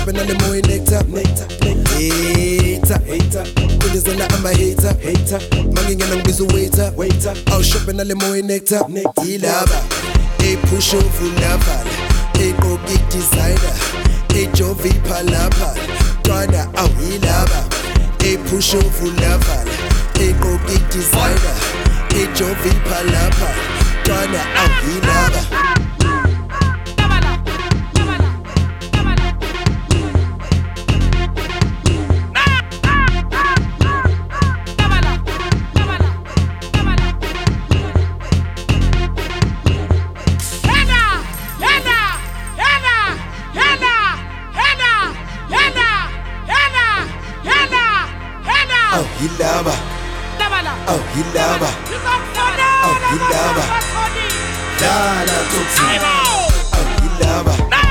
shopping on the more nectar. Hater. Kulizana I'm a hater. Manging and busy waiter. Oh, shopping on the more nectar. Ilaba. A push over lava. A go get designer. A Jovi palapa. Twana out ilaba. A push over lava. A go get designer. A Jovi palapa. Twana out ilaba. Oh, he lava. Oh, he lava. Oh, he lava. Oh, he lava.